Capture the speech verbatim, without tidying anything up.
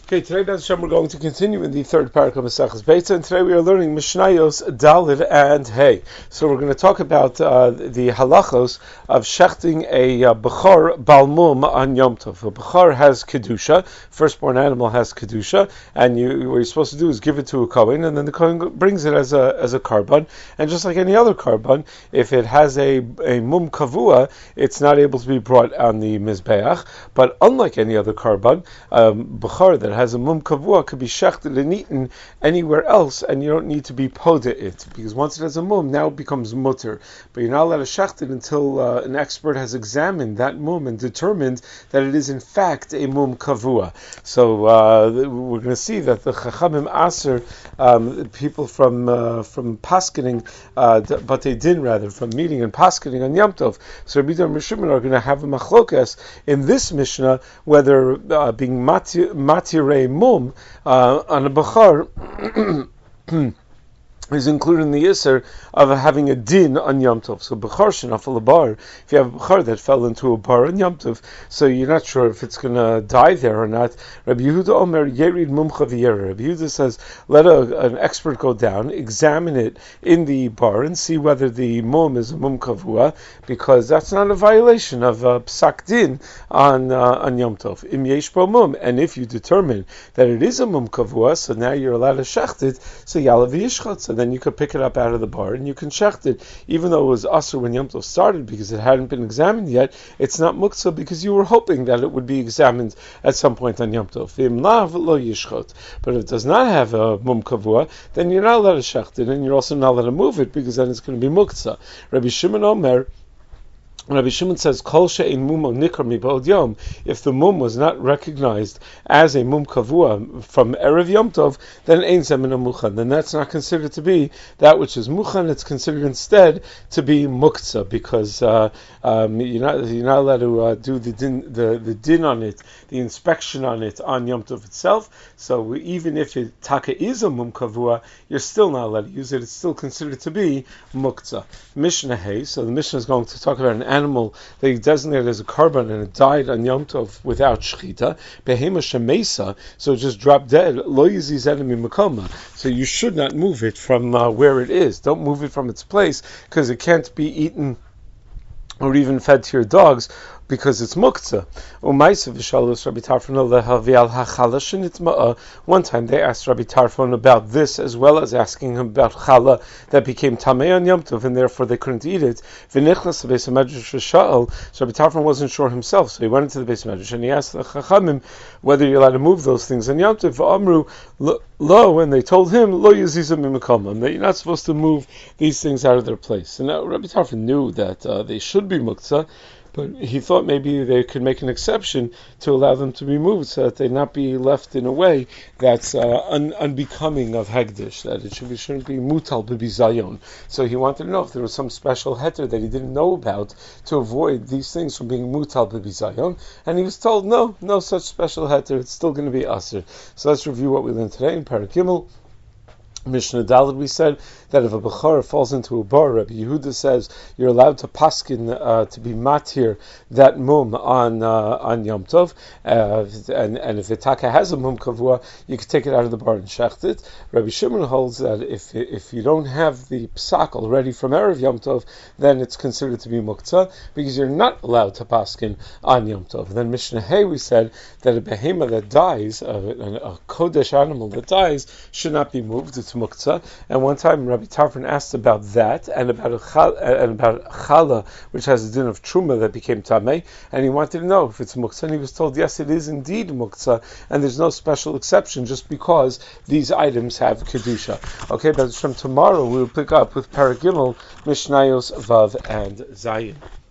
Okay, today, Bez Hashem, we're going to continue in the third parak of Maseches Beitza, and today we are learning Mishnayos Dalid and Hey. So we're going to talk about uh, the halachos of shechting a uh, bechor balmum on Yom Tov. A bechor has kedusha, firstborn animal has kedusha, and you, what you're supposed to do is give it to a kohen, and then the kohen brings it as a as a karban. And just like any other karban, if it has a a mum kavua, it's not able to be brought on the mizbeach. But unlike any other karban, um, bechor that has a mum kavua could be shechted and eaten anywhere else, and you don't need to be poda it, because once it has a mum, now it becomes mutter. But you're not allowed to shecht it until uh, an expert has examined that mum and determined that it is in fact a mum kavua. So uh, we're going to see that the chachamim aser, um, people from uh, from paskening, uh, but they didn't rather from meeting and paskening on Yom Tov. So Rabbi Yehuda and Rishimon are going to have a machlokas in this Mishnah whether uh, being matir, matirei mum uh, on a bechar is included in the Isser of having a din on Yom Tov. So Bechar shenafal a bar, if you have a Bechar that fell into a bar on Yom Tov, so you're not sure if it's going to die there or not. Rabbi Yehuda Omer Yerid Mumcha V'Yera. Rabbi Yehuda says, let a, an expert go down, examine it in the bar, and see whether the mum is a mum kavua, because that's not a violation of uh, psak din on uh, on Yom Tov. Im yesh bo mum, and if you determine that it is a mum kavua, so now you're allowed to shecht it, so yalav yishchat, so then you could pick it up out of the bar and you can shecht it, even though it was asur when Yom Tov started because it hadn't been examined yet. It's not muktzah because you were hoping that it would be examined at some point on Yom Tov. V'im lav lo yishchot. But if it does not have a mum kavua, then you're not allowed to shecht it, and you're also not allowed to move it because then it's going to be muktzah. Rabbi Shimon Omer, Rabbi Shimon says, Kol she'ein mum nikar mibod yom. If the mum was not recognized as a mum kavua from Erev Yom Tov, then ein zemina muchan. Then that's not considered to be that which is muchan. It's considered instead to be muktzah, because uh, um, you're not you're not allowed to uh, do the din the, the din on it, the inspection on it on Yom Tov itself. So we, even if it taka is a mum kavua, you're still not allowed to use it. It's still considered to be muktzah. Mishnah Hay. So the Mishnah is going to talk about an animal that he designated as a karban and it died on Yom Tov without shchita, behema shemesa, so it just dropped dead, lo yiziz enemy makoma. So you should not move it from uh, where it is. Don't move it from its place, because it can't be eaten or even fed to your dogs, because it's muktzah. One time they asked Rabbi Tarfon about this, as well as asking him about challah that became tamei on Yom Tov, and therefore they couldn't eat it. So Rabbi Tarfon wasn't sure himself, so he went into the Beis Medrash and he asked the Chachamim whether you're allowed to move those things on Yom Tov. Amru lo, and they told him lo yizizim mimakomam, that you're not supposed to move these things out of their place. And now Rabbi Tarfon knew that uh, they should be muktzah, but he thought maybe they could make an exception to allow them to be moved so that they not be left in a way that's uh, un- unbecoming of Hegdish, that it should be, shouldn't be mutal b'bizayon. So he wanted to know if there was some special heter that he didn't know about to avoid these things from being mutal b'bizayon, and he was told no, no such special heter, it's still going to be asr. So let's review what we learned today in Parak Gimel. Mishnah Daled, we said that if a bechor falls into a bar, Rabbi Yehuda says you're allowed to paskin uh, to be matir that mum on uh, on Yom Tov, uh, and and if the taka has a mum kavua, you can take it out of the bar and shecht it. Rabbi Shimon holds that if if you don't have the psak already from Erev Yom Tov, then it's considered to be muktzah, because you're not allowed to paskin on Yom Tov. And then Mishnah Hay, we said that a behema that dies, a, a kodesh animal that dies, should not be moved. It's muktzah. And one time Rabbi Tarfon asked about that and about a chal, and about challah, which has a din of truma that became tamei, and he wanted to know if it's muktzah, and he was told yes, it is indeed muktzah, and there's no special exception just because these items have kedusha. Okay, but from tomorrow we will pick up with Parak Gimel, Mishnayos Vav and Zayin.